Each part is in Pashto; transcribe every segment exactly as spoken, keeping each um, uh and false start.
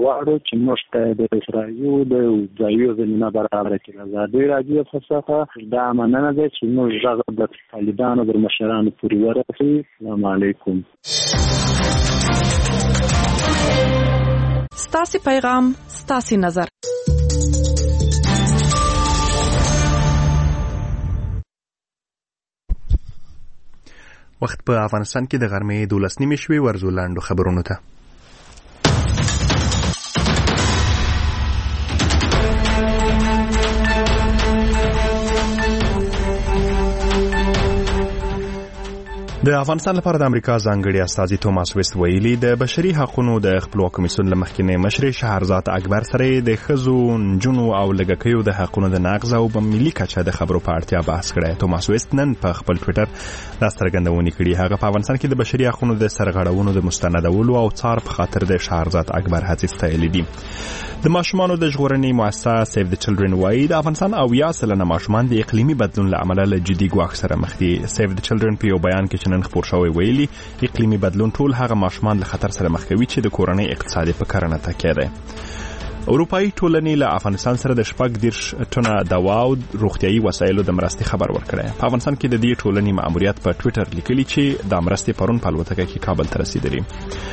غواړو چې موږ ته د اسرائیل د ځایو زمینه برابره کړي. ازادي راډیو څخه دا مننه ده چې موږ هغه د طالبانو د مشرانو پورې ورسوي. السلام علیکم. ستاسو پیغام ستاسو نظر. وخت په افغانستان کې د غرمې دولس نیمې شوي. ورزو لاندو خبرونو ته. د افغانستان لپاره د امریکا ځانګړي استازي توماس ویست ویلي د بشري حقوقو د خپلواک کمیسیون له مخکینی مشر شهرزاد اکبر سره د ښځو، نجونو او لږکیو د حقوقو د نقض او په ملي کچه د خبرو په اړتیا بحث کړی. توماس ویست نن په خپل ټویټر دا څرګندونه کړې. هغه په افغانستان کې د بشري حقوقو د سرغړونو د مستندولو او څار په خاطر د شهرزاد اکبر هڅې ستایلې دي. د ماشومانو د ژغورنې مؤسسه سیف د چلډرن وايي د افغانستان اویا سلنه ماشومان د اقلیمي بدلون له امله له جدي ګواښ سره مخ دي. سیف د چلډرن په یو بیان کې چې نن خپور شوی ویلي اقلیمي بدلون ټول هغه ماشومان له خطر سره مخ کوي چې د کورنۍ اقتصادي په کرنه تکیه ده. اروپایي ټولنې له افغانستان سره د شپږ دېرش ټنه دوا او روغتیايي وسایلو د مرستې خبر ورکړی. په افغانستان کې د دې ټولنې ماموریت په ټویټر لیکلي چې د مرستې پرون په الوتکه کې کابل ته رسیدلی.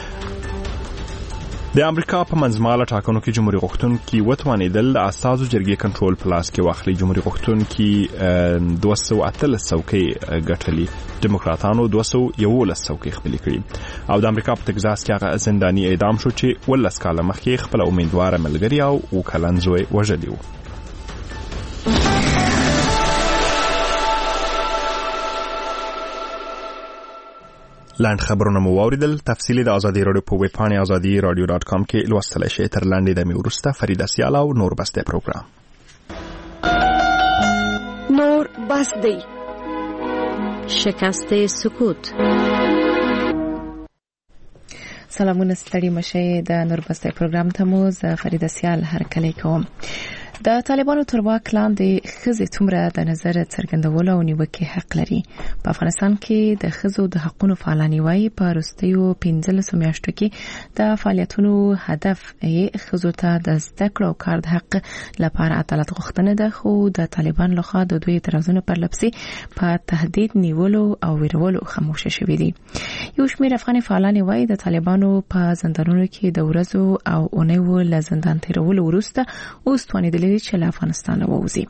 د امریکا په منځمهاله ټاکنو کې جمهوریت غوښتونکي وتوانېدل د استازو جرګې کنټرول په لاس کې واخلي. جمهوریت غوښتونکي دوه سوه اتلس څوکۍ ګټلي، ډیموکراتانو دوه سوه یولس څوکۍ خپلې کړي. او د امریکا په تګزاس کې هغه زنداني اعدام شو چې ولس کاله مخکې خپل امیدواره ملګری او وکلن زوی وژلی و. لاند خبرونه مو واوریدل. تفصیلی د ازادي رادیو په ویب پاڼې ازادي رادیو ډاټ کام کې لوستلی شئ. تر لاندې د مې وروسته فرید اسیال او نور بسته پروګرام نور بس دی. شکست سکوت. سلامونه ستړي مشه. د نور بسته پروګرام ته مو ز فرید اسیال هرکلی کوم. د طالبانو تر واک لاندې ښځې څومره د نظر څرګندولو او نیوکې حق لري. په افغانستان کې د ښځو د حقوقو فعالان وايي په وروستیو پنځلسو میاشتو کې د فعالیتونو هدف یې ښځو ته د زده کړو او کار د حق لپاره عدالت غوښتنه ده، خو د طالبان لخوا د دوی اعتراضونو پر لپسې په تهدید نیولو او ویرولو خاموشه شوي دي. یو شمېر افغان فعالان وايي د طالبانو په زندانونو کې د ورځو او اونیو له زندان تیرولو وروسته اوس توانېدلي چې له افغانستان ووځي.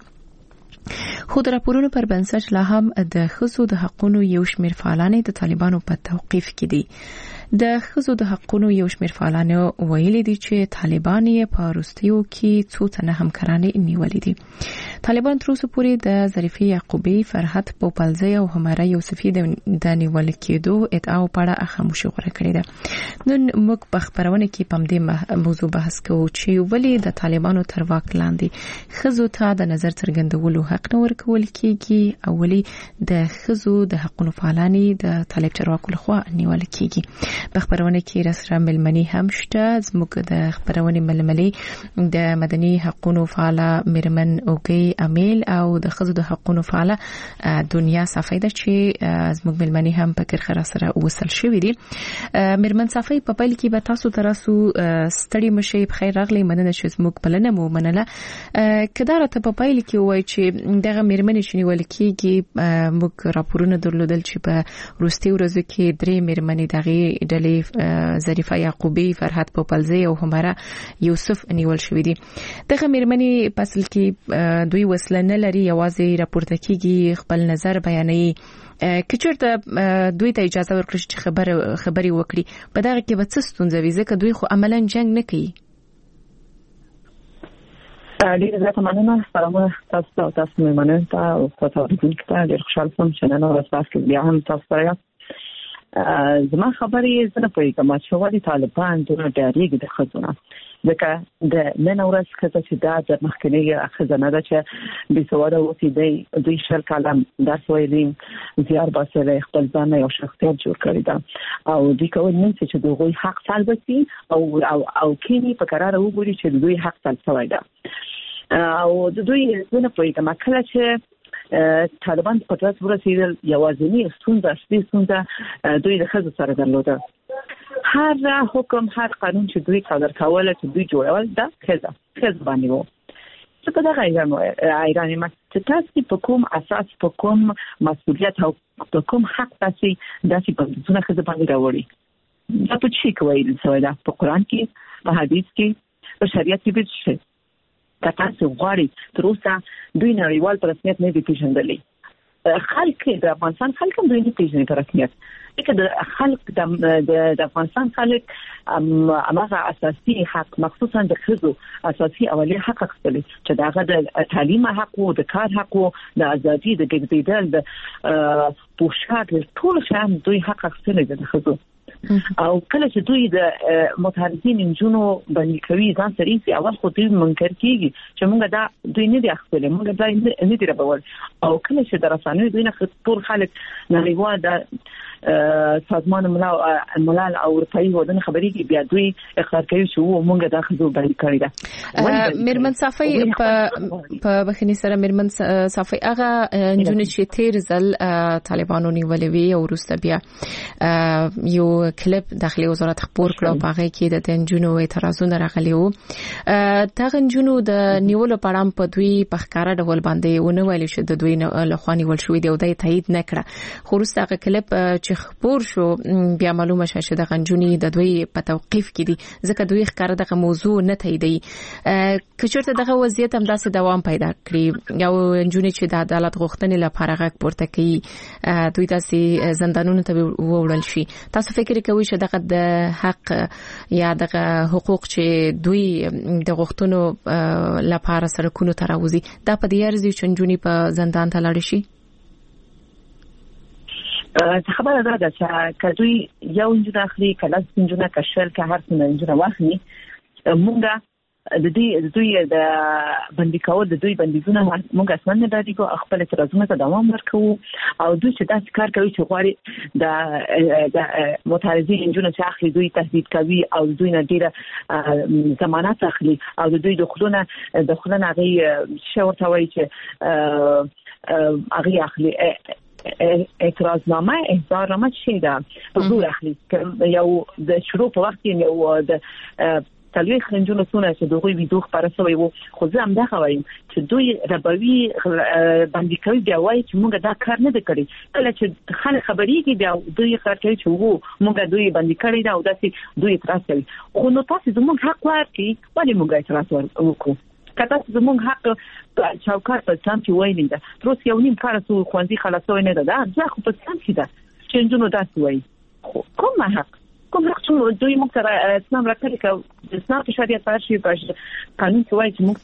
خو د راپورونو پر بنسټ لا هم د ښځو د حقوقو یو شمېر فعالان د طالبانو په توقیف کې دي. د ښځو د حقوقو یو شمېر فعالان ویلي دي چې طالبان یې په وروستیو کې څو تنه همکاران نیولي دي. طالبان تر اوسه پورې د ظریفې یعقوبی، فرحت پوپلزی او هماره یوسفی د نیول کېدو ادعاو په اړه خاموشي غوره کړې ده. نن موږ په خبرونه کې په دې موضوع بحث کوو چې ولې د طالبانو تر واک لاندې ښځو ته د نظر څرګندولو حق نه ورکول کېږي او ولې د ښځو د حقوقو فعالان د طالب چارواکو لخوا نیول کېږي. په خبرونه کې رسره ملمني هم شته. زموږ د خبرونه ململي د مدني حقوقو فعال مرمن اوګي امیل او د ښځو د حقوقو فعال دنیا صافی ده چې زموږ ملمني هم په کرخه سره وصل شوې دي. مرمن صافی په پیل کې به تاسو تراسو ستړي مشي په خیر راغلي، مننه چې زموږ بلنه مو منله. کدا راته په پیل کې وای چې دغه مرمن چې نیول کېږي موږ راپورونه درلودل چې په روستي ورځو کې درې مرمنې دغه ډلې ظریفه یعقوبی، فرحت پوپلزی او هماره یوسف نیول شوې دي. دغه مرمنې په اصل کې دوی وسله نه لري، یوازې راپورته کېږي، خپل نظر بیانوي. کچرته دوی ته اجازه ورکړي چې خبر خبري وکړي په دغه کې به څه ستونزه وي ځکه دوی خو عملاً جنگ نه کوي. ډېر زیاته مننه. سلام تاسو ته، تاسو مې مننه او تاسو ته ډېر خوشاله شوم چې نن ورځ تاسو بیا هم تاسو سره زما خبرې زنه پوهیږم چې ولې طالبان دونه ډاریږي د ښځو نه. ځکه د نن ورځ ښځه چې دا د مخکنۍ ښځه نه ده چې بېسواده اوسي، دوی شل کاله درس ویلي، زیار باسلی، خپل ځان یو شخصیت جوړ کړی ده او دوی کولی نه شي چې د هغوی حق سلب شي او او کینی په قراره وګوري چې د دوی حق سلب شوی ده. او د دوی زنه پوهیږم کله چې طالبان قدرت ورسېدل یوازینی ستونزه اصلي ستونزه دوی د ښځو سره درلوده هر حکم هر قانون چې دوی صادر کول چې دوی جوړول دا خزه خزه باندې وو څه په دغه ایران ما چې تاسو په کوم اساس په کوم مسؤلیت او په کوم حق تاسو داسې په ځونه خزه باندې راوړي دا په چی کوي څه دا په قران کې په حدیث کې په شریعت کې به شي دا تاسو غواړي تر اوسه دوی نړیوال په رسمیت نه دي پیژندلي خلک د افغانستان خلک هم دوی نه پیژني په رسمیت که د خلک د د افغانستان خلک هغه اساسي حق مخصوصا د خزو اساسي اولیه حق خپل چې داغه د تعلیم حق او د کار حق او د ازادي د ګډېدل د پوښاک ټول شان دوی حق خپل د خزو او کله چې دوی د متحرزین انجونو باندې کوي ځان سره یې اول خو دوی منکر کیږي چې موږ دا دوی نه دي خپل موږ دا نه دي ربول او کله چې درسانوي دوی نه ټول خلک نړیوال د سازمان ملل او اروپאי ودان خبري بیا دوی اقرار کوي چې موږ دا خزو باندې کړی دا میرمن صافی په بخنی سره میرمن صافی هغه انجونی چې تیر ځل طالبانو نیولې وی او روسته بیا یو کلیپ داخلي وزارت خبر کړو په هغه کې د انجونو اعتراضونه راغلي وو تاغ انجونو د نیولو پړام په دوی په ښکارا ډول باندې ونه ویل شو د دوی له خواني ول شوې دی او د تایید نکړه خو روسته هغه کلیپ خبر شو بیا معلومه شوه چې د غنجونی د دوی په توقيف کې دي ځکه دوی ښکار دغه موضوع نه تاییدي کچورته دغه وضعیت هم داسې دوام پیدا کړی یو غنجونی چې د عدالت غوښتنې لپاره غږ پورته کوي دوی تاسو زندانونو ته ووړل شي تاسو فکر کوئ چې دغه د حق یا دغه حقوق چې دوی د غوښتنو لپاره سرکونو ته راوځي دا په دې ارزي چې غنجونی په زندان ته لاړ شي خبره ده چې کدوې یو انجن اخلي کله انجن کشل که هر څه انجن واخلي مونږه د دې د دوی د باندې کول د دوی بندیزونه مونږ اصلا نه دادی کو خپل اعتراضونه ته دوام ورکو او دوی چې داسې کار کوي چې غواړي د متحرزین انجن چې اخلي دوی تهدید کوي او دوی نه ډیره ضمانت اخلي او دوی دخلونه دخلونه هغه شورته وایي چې هغه اخلي اعتراضنامه احضارنامه چی ده حضور اخلي یو د شروع په وخت کې یو د تلوي خنجونه سونه چې دوی ویډیو خبره شوی وو خو زه هم دا خوایم چې دوی ربوي باندې کوي بیا وایي چې موږ دا کار نه کړی کله چې خلک خبريږي بیا دوی کار کوي چې وو موږ دوی باندې کړی دا او داسې دوی اعتراض کوي خو نو تاسو زموږ حق ورکړي ولې موږ اعتراض وکړو کته زموږ حق چوکاټ په ځان کې وایي نه تر اوسه یو نیم کار سو خوندې خلاصوي نه ده دا خو په ځان کې ده چې انجونو داسې وایي کوم حق کوم حق چې دوی موږ سره اسلام راکړي که اسلام په شریعت پارشي په قانون کې وایي چې موږ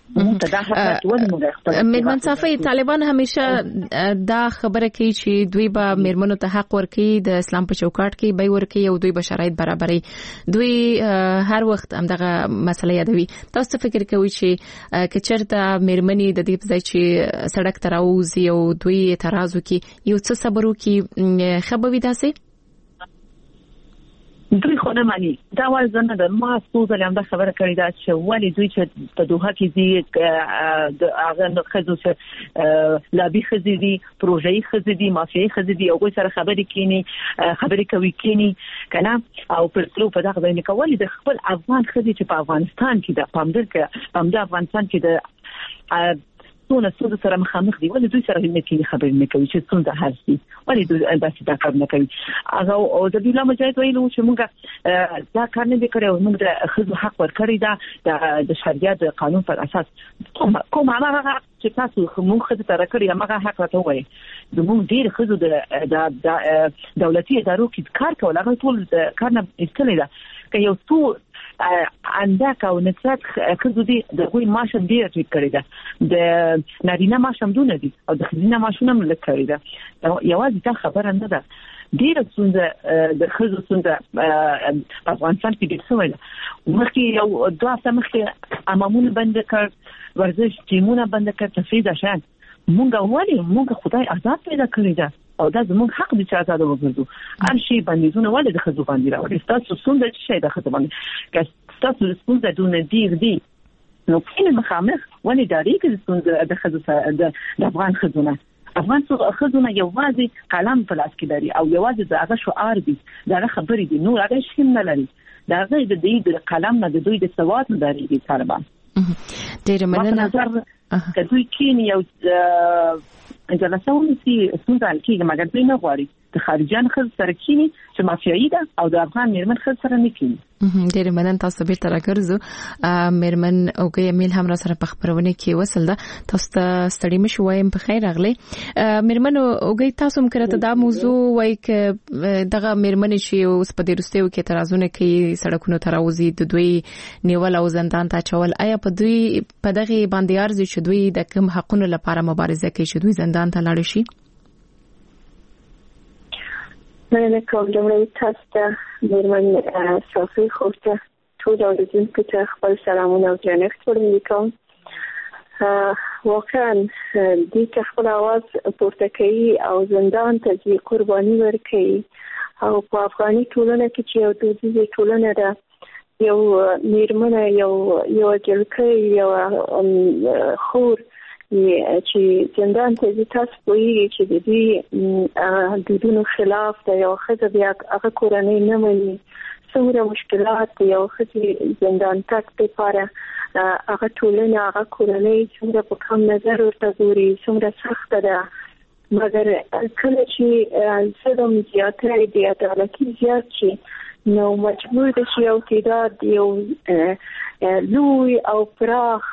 میرمن صافی طالبان همیشه دا خبره کوي چې دوی به میرمنو ته حق ورکړي د اسلام په چوکاټ کې به ورکړي او دوی به شرایط برابري دوی هر وخت هم دغه مسله یادوي تاسو فکر کوئ چې کچرته میرمنې د دې په ځای چې سړک ته راوځي او دوی اعتراض وکړي یو څه صبر وکړي خبروي داسې دوی خو نه مانی دا ول زنه د ما سوزل هم دا خبره کړې ده چې ولی دوی چې په دوحه کې دي د هغه نو خزو چې لابي خزي دي پروژې خزي دي مافیای خزي دي او غوي سره خبرې کینی خبرې کوي کینی کنه او پر څلو په دغه ځای نه کوي د خپل افغان خزي چې په افغانستان کې د پامدر کې پامدر افغانستان کې د څونه څه سره مخامخ دي ولې دوی سره نه کوي خبرې نه کوي چې څنګه هرڅي ولې دوی داسې دا کار نه کوي هغه او د بلا مجاهد ویلو چې موږ دا کار نه وکړو موږ د خزو حق ورکړی دا د شریعت قانون پر اساس کوم کوم هغه چې تاسو موږ خزو تر کړی هغه حق راته وایي د موږ ډیر خزو د دولتي ادارو کې کار کول هغه ټول کار نه استلې ده که یو څو اندک او نصرت خزو دي د غوي ماشم ډیر ټیک کړی ده د نارینه ماشم دونه دي او د خزینه ماشونه ملک کړی ده یوازې دا خبره نه ده ډیر څنګه د خزو څنګه افغانستان کې ډیر څه ده مخکې یو دوه سمخه امامونه بند کړ ورزش ټیمونه بند کړ تفریح ده شان مونږ وایي مونږ خدای آزاد پیدا کړی ده او دا زموږ حق دي چې آزاد وګرځو هر شي بندیزونه ولې د خزو باندې راوړي تاسو څنګه چې شي د خزو باندې که تاسو څنګه دونه ډیر دي نو کله مخامخ ولې داري کې څنګه د خزو د افغان خزونه افغان خزونه یوازې قلم په لاس کې لري او یوازې دغه شعار دي دغه خبرې دي، نور هغه شي نه لري. دغه د دې د قلم نه د دوی د سواد نه لري دي طالبان. ډېر مننه. که دوی کینی یو جلسه ونیسي څنګه کېږي، مګر دوی نه غواړي د خارجيان خل سره کینی چې مافیایي ده او د افغان میرمن خل سره نه کینی. ډېر مننه. تاسو بیرته راګرځو. میرمن اوګه امیل هم را سره په خبرونه کې وصل ده. تاسو ته ستړي مشو وایم په خیر راغلی. میرمن اوګه تاسو هم کړه دا موضوع وای ک دغه میرمن شي اوس په دې رستیو کې ترازونه کوي، سړکونو تراوزي د دوی نیول او زندان ته چول. آیا په دوی په دغه باندې ارزي چې دوی د کوم حقونو لپاره مبارزه کوي چې دوی زندان ته لاړ شي؟ مننه کوم. لومړی تاسو ته میرمن صافي خوسته ټول اوریدونکو ته خپل سلامونه او درنښت وړاندې کوم. واقعا دې ته خپل आवाज پورته کوي او زندان ته ځي، قرباني ورکوي. او په افغاني ټولنه کې چې یو دودیزه ټولنه ده، یو میرمن یو یو جلکه یو خور چې زندان ته ځي، تاسو پوهیږئ چې د دې دودونو خلاف د یو ښځه بیا هغه کورنۍ نه مني، څومره مشکلات یو ښځې زندان تګ لپاره هغه ټولنه هغه کورنۍ څومره په کم نظر ورته ګوري، څومره سخته ده. مګر کله چې ظلم زیاتې دی، عدالتي زیات شي، نو مجبور ده چې یو تعداد یو لوی او پراخ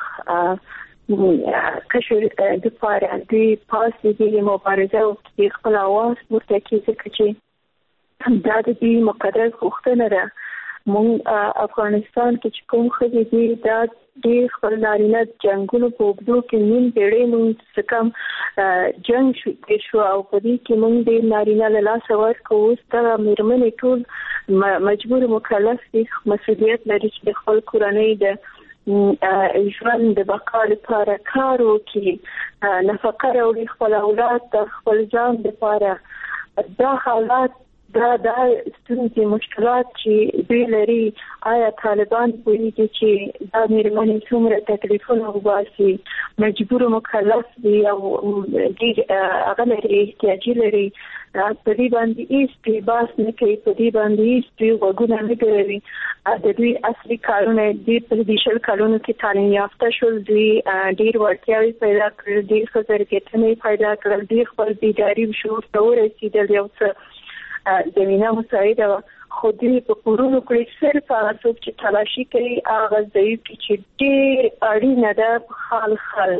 کشور د پاره د پاسې د مبارزه او د خپل आवाज ورته کېږي چې دا د دې مقدس غوښتنه ده. مونږ افغانستان کې چې کوم خدي دي دا د خپل نارینه جنگونو په وګړو کې نیم پیړۍ مونږ څخه جنگ شو شو او په دې کې مونږ د نارینه له لاسه ورکو. اوس دا میرمنې ټول مجبور مکلف دي، مسؤلیت لري چې د خپل کورنۍ د ژوند د بقا لپاره کار وکړي، نفقه راوړي خپل اولاد ته، خپل ځان لپاره. دا حالات دا دا ستونزې مشکلات چې دوی لري، آیا طالبان پوهیږي چې دا میرمنې څومره تکلیفونه وباسي، مجبور مکلف دي او ډېر هغه لري احتیاجي لري، په دې باندې هیڅ بحث نه کوي، په دې باندې هیڅ غوږونه نه ګروي. د دوی اصلي کارونه دي په دې شل کلونو کې تعلیم یافته شول، دوی ډېر وړتیاوې پیدا کړل، ډېر ښه ظرفیتونه پیدا کړل، ډېر خپل بیداري شعور ته ورسېدل، یو څه زمینه مساعده وه. خو دوی په کورونو کې صرف هغه څوک چې تلاشي کوي هغه ضعیف چې ډېر اړینه ده په خال خال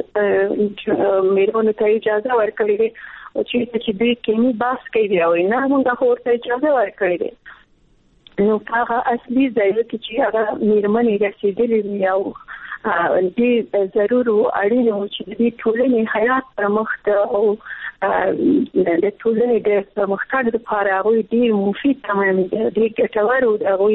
میرمنو ته اجازه ورکړې ده چې دوی کینی بحث کوي او نه موږ خو ورته اجازه ورکړې ده. نو هغه اصلي ځای کې چې هغه میرمنې رسېدلې وي او دې ضرور اړین و چې دې ټولنې حیات پرمخته او د ټولنې د پرمختګ لپاره هغوی ډېر مفید تمام دي، ډېر ګټور او هغوی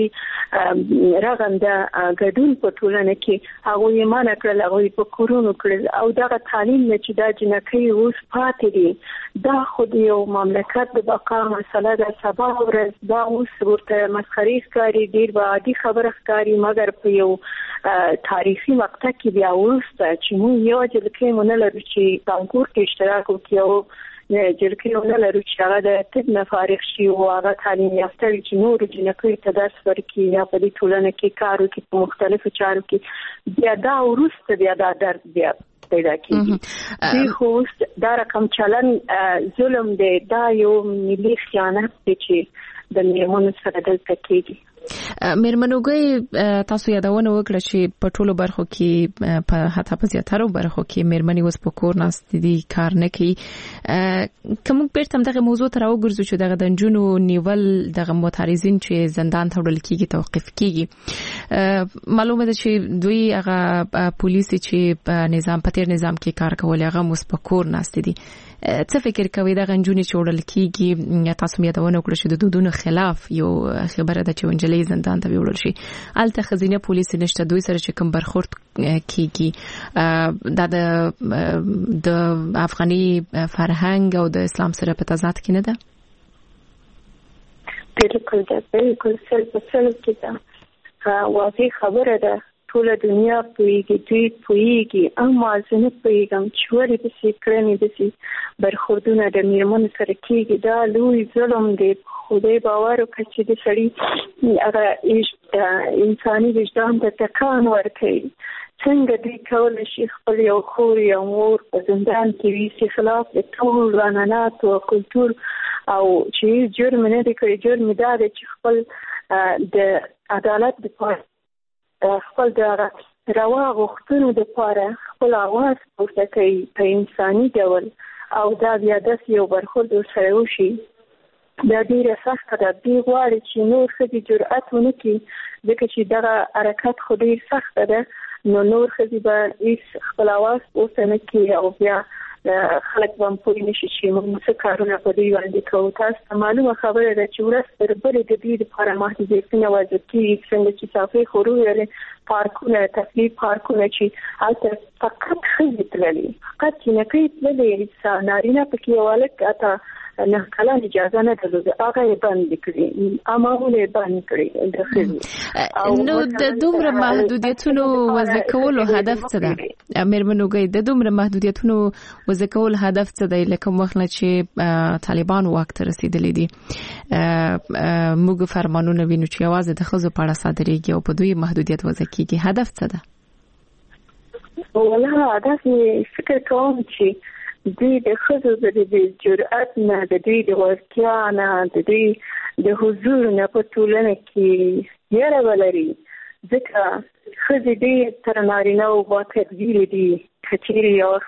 رغنده ګډون په ټولنه کې هغوی یې منع کړل، هغوی په کورونو کړل او دغه تعلیم نه چې دا جنکۍ اوس پاتې دي دا خو د یو مملکت د بقا مسله ده. سبا ورځ دا اوس ورته مسخرې ښکاري، ډېر به عادي خبره ښکاري، مګر په یو تاریخي مقطع کې بیا وروسته چې موږ یو جلکۍ مو نه لرو چې کانکور کې اشتراک وکړي او جلکۍ مو نه لرو چې هغه د طب نه فارغ شي او هغه تعلیم یافته وي چې نورو جنکیو ته درس ورکړي یا په دې ټولنه کې کار وکړي په مختلفو چارو کې. بیا دا وروسته بیا دا درد بیا پیدا کېږي. خو اوس دا رقم چلن ظلم دی، دا یو ملي خیانت دی چې د میرمنو سره دلته کېږي. میرمنوګي تاسو یادونه وکړه چې په ټولو برخو کې په حتی په زیاترو برخو کې میرمنې اوس په کور ناست دي، کار نه کوي. کوم بیرته دغه موضوع ته راوګرځو چې دغه د نجونو نیول دغه معترضین چې زندان ته وړل کیږي توقف کیږي. معلومه ده چې دوی هغه پولیس چې په نظام په تیر نظام کې کار کول هغه اوس په کور ناست دي. څه فکر کوي دغه نجونې چې وړل کیږي؟ تاسو مې یادونه وکړه چې د دودونو خلاف یو خبره ده چې ونجلې زندان ته وړل شي. الته خزینه پولیس نشته، دوی سره چې کوم برخورد کیږي دا د د افغاني فرهنګ او د اسلام سره په تضاد کې نه ده. بالکل ده، بالکل سل په سل کې ده. واضح خبره ده ټول دنیا پوهیږي دوی پوهیږي اما زه نه پوهیږم چې ولې داسې کړنې داسې برخوردونه د میرمنو سره کېږي. دا لوی ظلم دی. خدای باور وکړه چې د سړي هغه انساني وجدان ته ټکان ورکوي. څنګه دوی کولی شي خپل یو خور یا مور په زندان کې وي خلاف د ټول عنعناتو او کلتور او چې جرم نه دی کړی. جرم دا دی چې خپل د عدالت دپاره خپل د روا غوښتنو دپاره خپل اواز پورته کوي په انساني ډول او دا بیا داسې یو برخورد ورسره وشي. دا ډیره سخته ده. دوی غواړي چې نور ښځې جرأت ونه کړي ځکه چې دغه حرکت خو ډېر سخته ده. نو نور ښځې به هېڅ خپل اواز پورته نه کړي او بیا خلک به هم پوه نه شي چې موږ څه کارونه په دوی باندې کوو. تاسو ته معلومه خبره ده چې ورځ تر بلې د دوی دپاره محدودیتونه وضع کېږي. څنګه چې صافۍ خو وویلې پارکونه تفریح پارکونه چې هلته فقط ښځې تللې فقط جینکۍ تللې نارینه پکې یو هلک حتی نه کلان اجازه نه درلوده هغه یې بند کړي امامونه یې بند کړي د ښځې. نو د دومره محدودیتونو وضع کولو هدف څه ده مېرمنو ګۍ؟ د دومره محدودیتونو وضع کول هدف څه دی؟ لکه وخت نه چې طالبان واک ته رسېدلي دي موږ فرمانونه وینو چې یوازې د ښځو په اړه صادریږي او په دوی محدودیت وضع کېږي. هدف څه ده؟ والله داسې فکر کوم چې دوی د ښځو د جرأت نه د دوی د وړتیا نه د دوی د حضور نه په ټولنه کې یره ولري ځکه ښځې ډېر تر نارینهو با تدبیرې دي. که چیرې یوه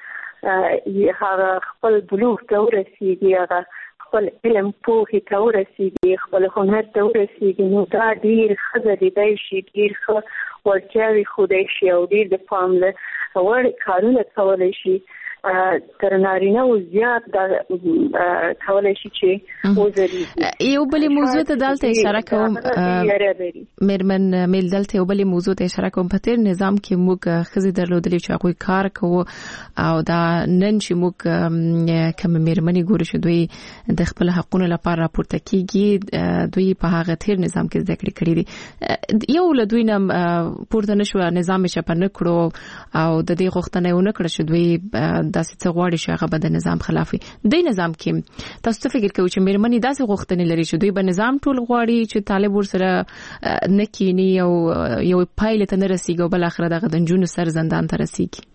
ښځه هغه خپل بلوغ ته ورسېږي هغه خپل علم پوهې ته ورسېږي خپل هنر ته ورسېږي نو دا ډېر ښځه لیدی شي ډېر ښه وړتیاوې ښودی شي او ډېر د پام له وړ کارونه کولی شي. تر نارینه او زیات دا کولای شي چې وزري. یو بل موضوع ته دلته اشاره کوم مېرمن میل دلته یو بل موضوع ته اشاره کوم. په تیر نظام کې موږ ښځې درلودلې چې هغوی کار کوو او دا نن چې موږ کوم مېرمنې ګورو چې دوی د خپل حقونو لپاره راپورته کیږي دوی په هغه تیر نظام کې زده کړې کړې دي. یو له دوی نه پورته نشو نظام یې چپه نه کړو او د دې غوښتنه یې ونه کړه چې دوی داسې څه غواړي چې هغه به د نظام خلاف وي. دې نظام کې تاسو څه فکر کوئ چې مېرمنې داسې غوښتنې لري چې دوی به نظام ټول غواړي چې طالب ورسره نه کینی او یو پایلې ته نه رسیږي او بل اخره دغه د نجونو سر زندان ته رسیږي؟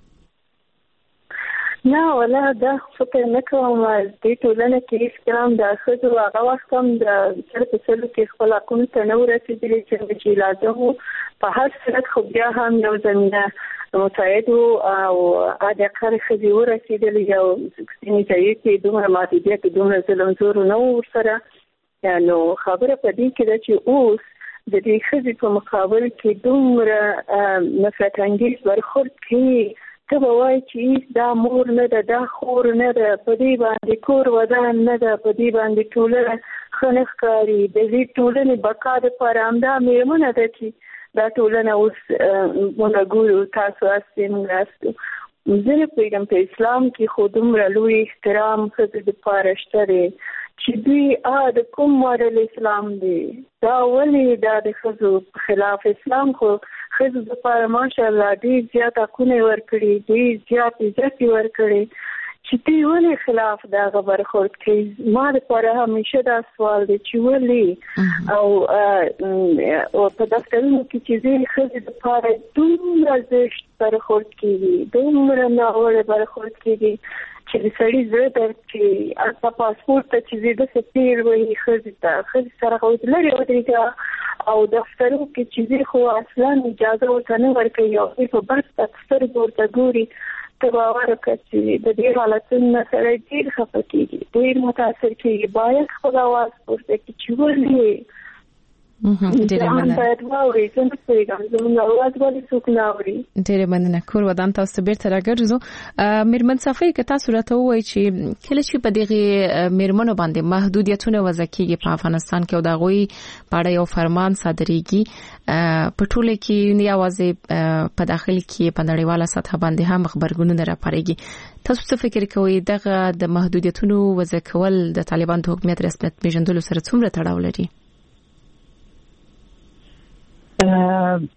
نه والله دا فکر نه کوم. دې ټولنه کې هېڅ کلام د ښځو هغه وخت هم د سر په سلو کې خپل حقونو ته نه ورسېدلي څنګه چې لازم وو. په هر صورت خو بیا هم یو زمینه متعهد او ادقل ښځې ورسېدلي او سکسیني ځایي کې دومره محدودیت دومره ظلم زور نه و ورسره. نو خبره په دې کې ده چې اوس د دې ښځې په مقابل کې دومره نفرت انګیز برخورد کوي. ته به وایي چې دا مور نه ده دا خور نه ده په دې باندې کور ودان نه ده په دې باندې ټولنه ښه نه ښکاري. د دې ټولنې بقا دپاره همدا مېرمنه ده چې دا ټولنه اوس موږ ګورو تاسو هستئ موږ هستو. زه نه پوهېږم په اسلام کې خو دومره لوی احترام ښځې دپاره شته دی چې دوی ا د کوم ماډل اسلام دی دا ولې دا د ښځو خلاف اسلام خو ښځو دپاره ماشاءالله ډېر زیات حقونه یې ورکړي ډېر زیات عزت یې ورکړی چې دوی ولې خلاف دغه برخورد کوي. ما دپاره همیشه دا سوال دی چې ولې او په دفترونو کې چې ځینې ښځې دپاره دومره زشت برخورد کېږي دومره ناوړه برخورد کېږي چې د سړي زړه درد کوي. هلته پاسپورټ ته چې ځي داسې پیر وایي ښځې ته ښځې سره خو لرې ودرېږه او دفترونو کې چې ځي خو اصلا اجازه ورته نه ورکوي او دوی په بس سترګو ورته ګوري. ته باور وکړه چې د دې حالتونو نه سړی ډېر خفه کېږي ډېر متاثر کېږي. باید خپل اواز پورته کړي چې ولې ډېره مننه. کور ودان تاسو بیرته راګرځو. مېرمن صافۍ که تاسو راته ووایئ چې کله چې په دغې مېرمنو باندې محدودیتونه وضع کېږي په افغانستان کې او د هغوی په اړه یو فرمان صادریږي په ټوله کې نه یوازې په داخل کې په نړیواله سطحه باندې هم خبرګونونه راپارېږي. تاسو څه فکر کوئ دغه د محدودیتونو وضع کول د طالبان د حکومت رسمیت پیژندلو سره څومره تړاو لري؟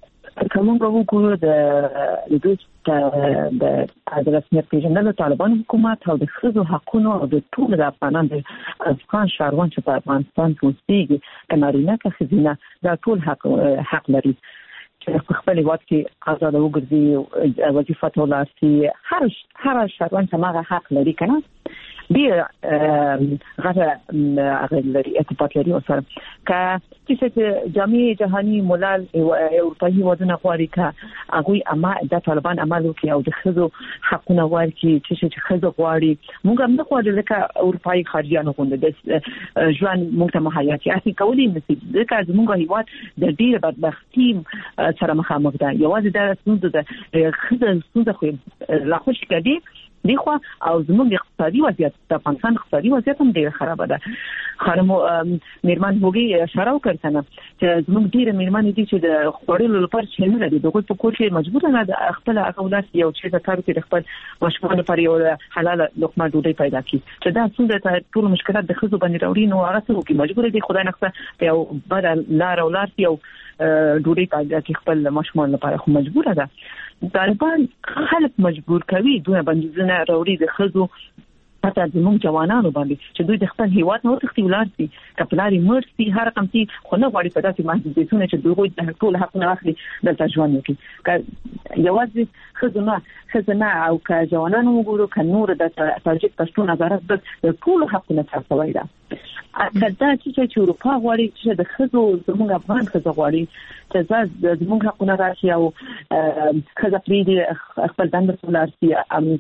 کوم وګورو د دوی د د رسمیت پیژندل طالبان حکومت او د خزو حقونو او د ټول د افغانان د افغان شهروان چې په افغانستان کې اوسېږي کنارینه که خزینه دا ټول حق حق لري چې په خپل وخت کې آزاد وګرځي وظیفه تولاسي هر هر شهروان چې هغه حق لري کنه بیا غره غیر ارتباط لري او سره که چې جامعه جهاني ملل اروپایي ودونه غواړي که هغه اما د طالبان عمل کوي او د خزو حقونه ورکړي چې چې خزو غواړي موږ هم نه غواړو لکه اروپایي خارجيانو غونډه د ژوند موږ ته مهیاتي اخی کولی نشي ځکه زموږ هیواد د ډیره بدبختی سره مخامخ ده یوازې د ستونزو د خزو ستونزه خو لا خوش کړي دی خو او زموږ اقتصادي وضعیت د افغانستان اقتصادي وضعیت هم ډیر خراب ده. خانم میرمن هوګي اشاره وکړه چې زموږ ډیر میرمن دي چې د خورلو لپاره چې نه لري دغه په کور کې مجبور نه ده خپل اولاد یو چې د کار کې خپل مشغول لپاره یو حلال لقمه ډوډۍ پیدا کړي چې دا څنګه ټول مشکلات د خزو باندې راوړي نو هغه څه کوي مجبور دي خدای نه څه یو بدل لار او لار یو ډوډۍ پیدا کړي خپل مشغول لپاره خو مجبور ده. طالبان خلک مجبور کوي دوی باندې راوړي د خزو پته زموږ جوانانو باندې چې دوی د خپل هیواد نو تختی ولارسي کپلاري مرسي هر رقم سي خو نه غواړي په داسې محدودیتونه چې دوی د ټول حقونه اخلي دلته ژوند وکړي که یوازې خزونه خزنه او که جوانانو وګورو که نور د تاجک پښتون نظارت د ټول حقونه ترسوي ده کله چې چې اروپا غواړي چې د خزو زموږ افغان خزو غواړي چې زموږ حقونه راشي او خزه پریدي خپل دند ولارسي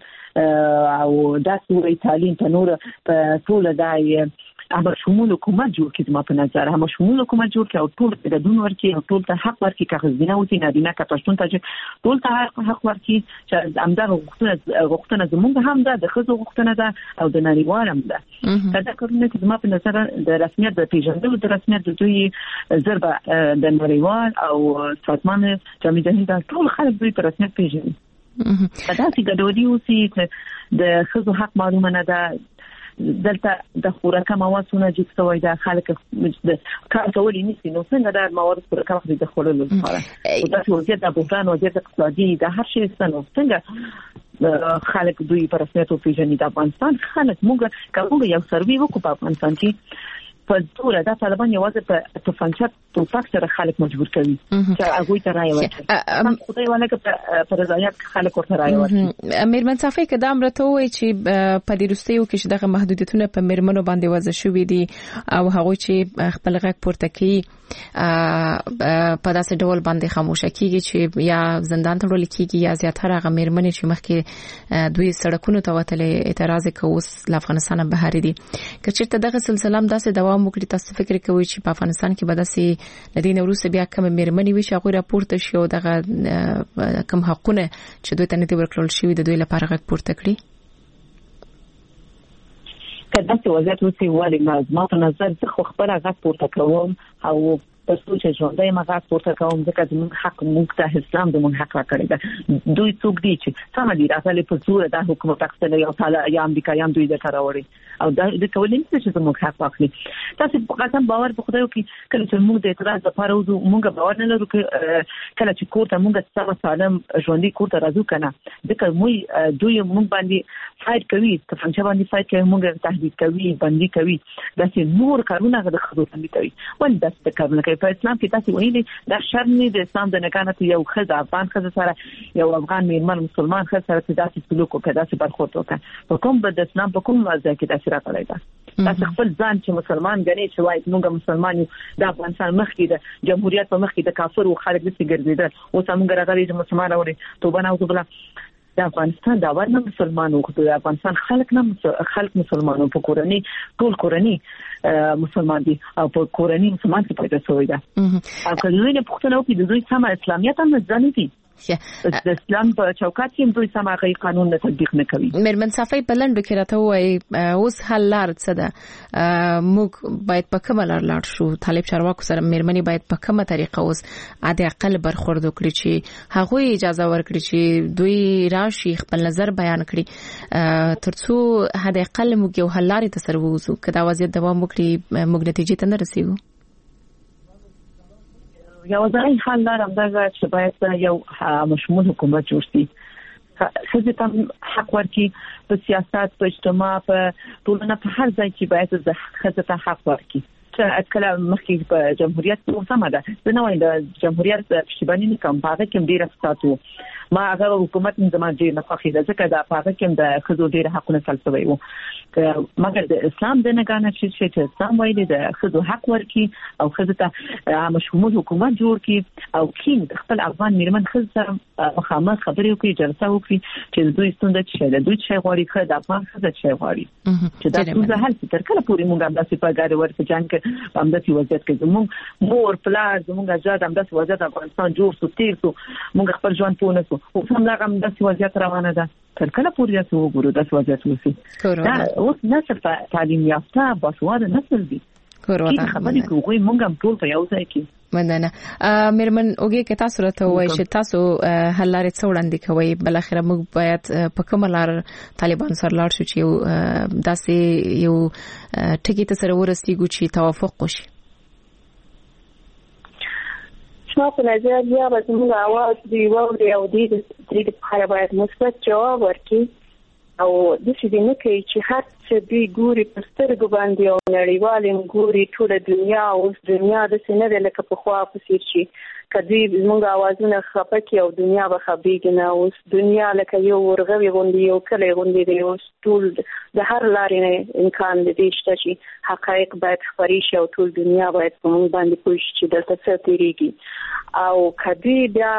او داسې تعلیم ته نور په ټول دای اما شمول حکومت جوړ کړي ما په نظر هم شمول حکومت جوړ کړي او ټول د دون ورکی او ټول ته حق ورکی که غزنه او نه دینه که پښتون ته ټول ته حق ورکی چې امدار غوښتنه غوښتنه زموږ هم ده د خزو غوښتنه ده او د نړیوال هم ده دا کارونه چې ما په نظر د رسمیت د پیژندلو د رسمیت د دوی ضربه د نړیوال او سازمان جامعه جهاني د ټول خلک دوی په رسمیت پیژني دا چې ګډوډي اوسي د خزو حق معلومه نه ده دلته د خوراکه موادونه چې څوای د خلک د کار کولای نشي نو څنګه د مواد خوراکه مخې د خورلو لپاره او دا وضعیت د بحران وضعیت اقتصادي د هر شي څنګه څنګه خلک دوی په رسمیت او پیژني د افغانستان خلک موږ کوم یو سروي وکړو په افغانستان کې په دوره د طالبان یوازې په تفنچت په فاکتور خلک مجبور کوي چې هغه ته راي ورکړي خدای ولکه په رضایت خلک ورته راي ورکړي. میرمن صافی که دا امرته وي چې په دې روستیو کې دغه محدودیتونه په میرمنو باندې وضع شوې دي او هغه چې خپل غږ پورته کوي په داسې ډول باندې خاموشه کیږي چې یا زندان ته وړل کیږي یا زیاتره هغه میرمنې چې مخکې دوی سړکونو ته وتلې اعتراض کوي له افغانستان بهر دي که چېرته دغه سلسله هم داسې دوام وکړي تاسو فکر کوئ چې په افغانستان کې به داسې لدین وروسته بیا کوم میرمنې وي چې هغه راپورته شي او دغه کوم حقونه چې دوی ته نه دي ورکړل شوي د دوی لپاره غږ پورته کړي کله چې وضعیت وسی ولی ما په نظر زه خو خپل غږ پورته کوم او په څو چې ژوندۍ ما غږ پورته کوم ځکه زموږ حق موږ ته اسلام د موږ حق راکړی ده دوی څوک دي چې سم دي راغلي په زور د حکومت اخیستل یو تعالی یا امریکایان دوی د کاروړي او دا د کولین چې زموږ حق واخلي تاسو په قسم باور په خدای کې کله چې موږ د اعتراض لپاره وځو موږ باور نه لرو کله چې کوته موږ سم سالم ژوندۍ کوته راځو کنه ځکه موږ دوی موږ باندې فایټ کوي ته څنګه باندې فایټ کوي موږ تهدید کوي باندې کوي دا چې نور کارونه غو خدای باندې کوي ول دا څه کارونه کوي په اسلام کې تاسو ویلي دا شرط نه د اسلام د نکانه یو خزه افغان خزه سره یو افغان میرمن مسلمان خزه سره داسې سلوک وکړي داسې برخورد وکړي په کوم د اسلام په کوم ځای کې تاسو راغلی دا تاسو خپل ځان چې مسلمان غني چې وایي موږ مسلمان یو د افغانستان مخکې د جمهوریت په مخکې د کافر او خلک دې ګرځیدل او څنګه راغلي چې مسلمان اوري توبه نه وکړه د افغانستان دا ورنه مسلمانانو خو د افغانستان خلک نه خلک مسلمانانو په کورنۍ ټول کورنۍ مسلمان دي او په کورنۍ مسلمان څخه پیدا شوی دا او کله نه پښتنو کې د دوی سم اسلامیت هم ځانې دي د اسلام په چوکاټ کې دوی سم هغه قانون نه تطبیق نه کوي. میرمن صافی په لنډو کې راته وایي اوس حل لار څه ده موږ باید په کومه لار لاړ شو طالب چارواکو سره میرمنې باید په کومه طریقه اوس عادي اقل برخورد وکړي چې هغه اجازه ورکړي چې دوی راشي خپل نظر بیان کړي ترڅو حد اقل موږ یو حل لارې ته سره ووځو که دا وضعیت دوام وکړي موږ نتیجې ته نه رسیږو. یو ځای حل لرم دا چې باید یو مشمول حکومت جوړ شي خځې ته حق ورکړي په سیاست په اجتماع په ټولنه په هر ځای کې باید خځې ته حق ورکړي چې کله مخکې په جمهوریت کې سمه ده زه نه وایم د جمهوریت پښتوني نه کوم هغه کې ډیر ستاتو ما هغه حکومت زما ډیر نه خوښیده ځکه دا هغه کې د خځو ډیر حقونه سلسوي وو مګر د اسلام د نه غانه چې چې اسلام وایي د خځو حق ورکړي او خځو ته مشمول حکومت جوړ کړي او کین خپل افغان میرمن خځه مخامخ خبرې وکړي جلسه وکړي چې دوی ستونزه چې د دوی چې غواړي خځه د افغان خځه چې غواړي چې دا څنګه حل تر کله پورې موږ هم داسې په ګاډي ورته جنگ کې هم داسې وضعیت کې زموږ مور پلار زموږ اجداد هم داسې وضعیت افغانستان جوړ سو تیر سو موږ خپل ژوند پونه سو او هم دا هم داسې وضعیت روانه ده تر کله پورې تاسو وګورئ داسې وضعیت وسی دا اوس نسل تعلیم یافته باسواده نسل دي کورونا خبرې کوي موږ هم ټول په یو ځای کې مننه میرمن اوګه که تاسو راته وایئ چې تاسو حل لارې څه وړاندې کوئ بل اخر موږ باید په کومه لار طالبان سره لاړ شو چې یو داسې یو ټکی ته سره ورسیږو چې توافق وشي شما په نظر بیا به زموږ اواز دی واوري او د دې لپاره باید مثبت جواب ورکړي او د څه نه کوي چې هر څه دی ګوري په سترګو باندې او نړیوال ګوري ټول دنیا او دنیا د سینې لکه په خوا په سیر شي کدی موږ اوازونه خپکه او دنیا به خبرېږي نه اوس دنیا لکه یو ورغوي غونډي یو کله غونډي دی اوس ټول د هر لارې نه امکان دی چې شي حقایق باید خبري شي او ټول دنیا باید په موږ باندې پوه شي چې دلته څه تیریږي او کدی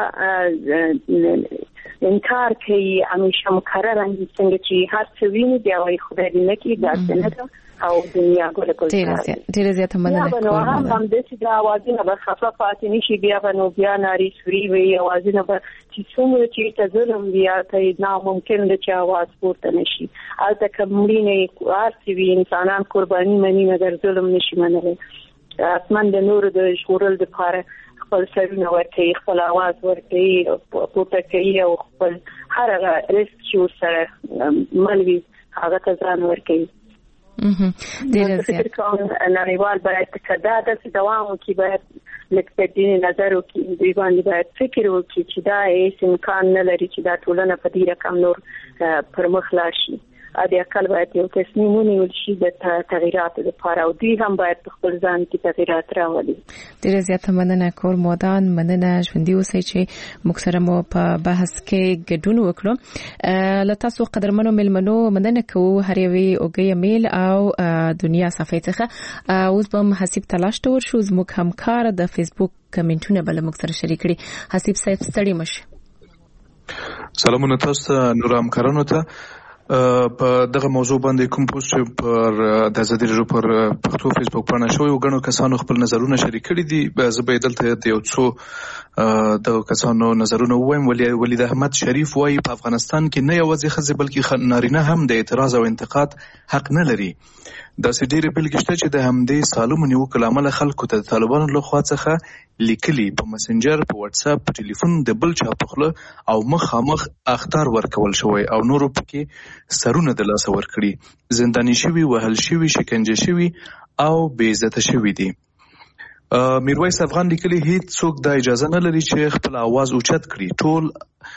بیا انکار کوي همیشه مکرر څنګه چې هر څه ویني بیا وایي خدای دې نه کړي دا څنګه او دنیا ګل کول ډیر زیات مننه کوم هم هم د دې اوازونه به خفه پاتې نشي بیا به بیا ناري سوري وي اوازونه به چې څومره چې تظلم بیا ته ناممکن ده چې اواز پورته نشي البته کومینه ارسي وي انسانان قرباني مني مګر ظلم نشي منلی اسمان د نور د شورل د لپاره خپل سرونه ورته خپل اواز ورته پورته کوي او خپل هر هغه رسک چې سره ملوي هغه ته ځان ورکوي ډیر زیات نړیوال باید کدا د دوام کې باید لکه د نظر او کې دی باندې باید فکر وکړي چې دا هیڅ امکان نه لري چې دا ټولنه په دې رقم نور پر مخ لاړ شي ا دې اقل باید یو تصمیم ونیول شي د تغییرات لپاره او دوی هم باید په خپل ځان کې تغییرات راولي ډیر زیات مننه کور مودان مننه ژوندۍ اوسئ چې موږ سره مو په بحث کې ګډون وکړو له تاسو قدرمنو ملمنو مننه کوو هر یوې اوګه میل او دنیا صفحه څخه اوس به حسیب تلاش تور شو زموږ همکار د فیسبوک کمنټونه بل موږ سره شریک کړي حسیب صاحب ستړي مشه سلامونه تاسو نور همکارانو ته په دغه موضوع باندې کوم پوسټ پر د ازادي رادیو پر پښتو فیسبوک باندې شوی او غنو کسانو خپل نظرونه شریک کړي دي زه به دلته د یو څو د کسانو نظرونه وایم ولی ولید احمد شریف وايي په افغانستان کې نه یوازې خځې بلکې نارینه هم د اعتراض او انتقاد حق نه لري دا سړي بلګی شته چې د همدې سالمو نیوکو لامل خلکو ته د طالبانو له خوا څخه لیکلي په مسنجر په واتس اپ په ټلیفون د بل چا په خله او مخامخ اخطار ورکول شوی او نورو پکې سرونه د لاس ورکړي زندانی شوی وهل شوی شکنجه شوی او بې عزت شوی دي میرویس افغان لیکلي هیڅ څوک د اجازه نه لري چې خپل आवाज اوچت کړي ټول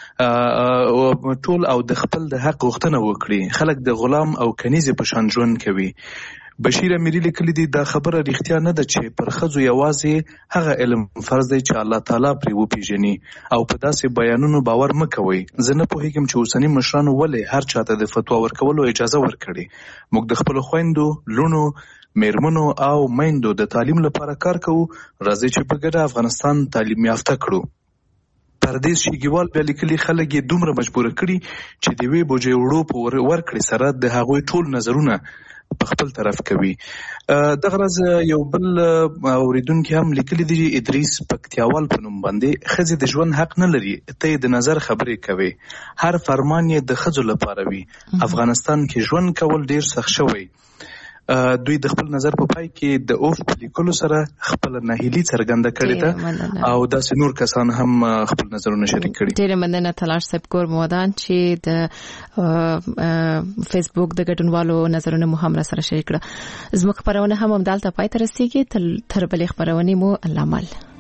ټول او د خپل د حق غوښتنه وکړي خلک د غلام او کنیزې په شان ژوند کوي بشیر امیری لیکلي دي دا خبره رښتیا نه ده چې پر خځو یوازې هغه علم فرض دی چې الله تعالی پرې وپیژني او په داسې بیانونو باور مه کوئ زه نه پوهیږم چې اوسني مشرانو ولې هر چاته د فتوا ورکولو اجازه ورکړي موږ د خپل خويندو لونو میرمنو او میندو د تعلیم لپاره کار کوو راځي چې په ګډه افغانستان تعلیم یافته کړو پردیس شیګوال بیا لیکلي خلک یې دومره مجبور کړي چې د وی بوجي وړو په ورکړي سره د هغوی ټول نظرونه په خپل طرف کوي دغه راز یو بل اوریدونکو هم لیکلي دي ادریس پکتیاوال په نوم باندې خځې د ژوند حق نه لري ته د نظر خبرې کوي هر فرمان یې د خځو لپاره وي افغانستان کې ژوند کول ډیر سخت شوی دوی د خپل نظر په پای کې د اوف لیکلو سره خپل ناهیلي څرګنده کړې ده او داسې نور کسان هم خپل نظرونه شریک کړي ډېر مننه تلاش صاحب کور مودان چې د فیسبوک د ګډونوالو نظرونه مو هم سره شریک کړه زموږ خبرونه هم همدالته پای ته رسیږي تر بلې خبرونه مو الله مل